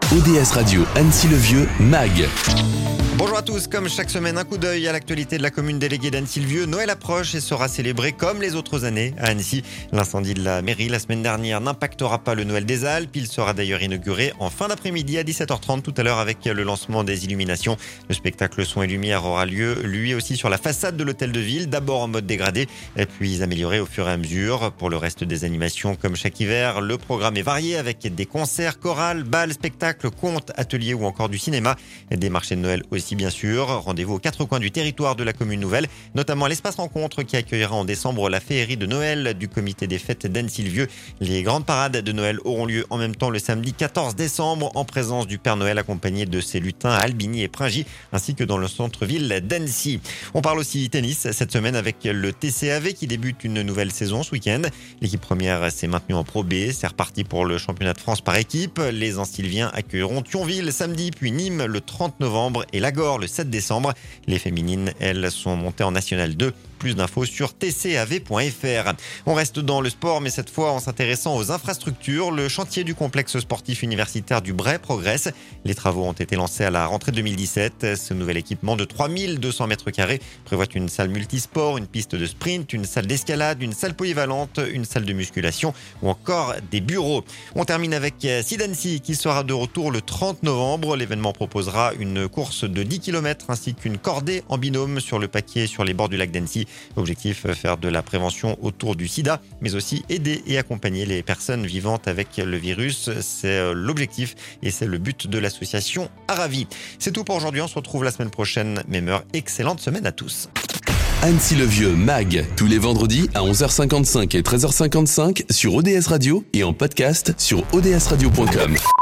ODS Radio Annecy-le-Vieux, MAG. Bonjour à tous, comme chaque semaine, un coup d'œil à l'actualité de la commune déléguée d'Annecy-le-Vieux. Noël approche et sera célébré comme les autres années à Annecy. L'incendie de la mairie la semaine dernière n'impactera pas le Noël des Alpes. Il sera d'ailleurs inauguré en fin d'après-midi à 17h30 tout à l'heure avec le lancement des illuminations. Le spectacle Son et Lumière aura lieu lui aussi sur la façade de l'hôtel de ville, d'abord en mode dégradé, puis amélioré au fur et à mesure. Pour le reste des animations, comme chaque hiver, le programme est varié avec des concerts, chorales, bals, spectacles, contes, ateliers ou encore du cinéma. Des marchés de Noël aussi bien sûr. Rendez-vous aux quatre coins du territoire de la commune nouvelle, notamment à l'espace rencontre qui accueillera en décembre la féerie de Noël du comité des fêtes d'Annecy-le-Vieux. Les grandes parades de Noël auront lieu en même temps le samedi 14 décembre en présence du Père Noël accompagné de ses lutins à Albigny et Pringy ainsi que dans le centre-ville d'Annecy. On parle aussi tennis cette semaine avec le TCAV qui débute une nouvelle saison ce week-end. L'équipe première s'est maintenue en Pro B, c'est reparti pour le championnat de France par équipe. Les Ancylviens accueilleront Thionville samedi puis Nîmes le 30 novembre et Lagor le 7 décembre. Les féminines, elles, sont montées en National 2. Plus d'infos sur tcav.fr. On reste dans le sport, mais cette fois en s'intéressant aux infrastructures. Le chantier du complexe sportif universitaire du Bray progresse. Les travaux ont été lancés à la rentrée 2017. Ce nouvel équipement de 3200 mètres carrés prévoit une salle multisport, une piste de sprint, une salle d'escalade, une salle polyvalente, une salle de musculation ou encore des bureaux. On termine avec Sidancy qui sera de retour le 30 novembre. L'événement proposera une course de 10 km ainsi qu'une cordée en binôme sur le paquier sur les bords du lac d'Annecy. Objectif, faire de la prévention autour du sida, mais aussi aider et accompagner les personnes vivant avec le virus. C'est l'objectif et c'est le but de l'association Aravi. C'est tout pour aujourd'hui, on se retrouve la semaine prochaine, même heure. Excellente semaine à tous. Annecy-le-Vieux, MAG, tous les vendredis à 11h55 et 13h55 sur ODS Radio et en podcast sur odsradio.com.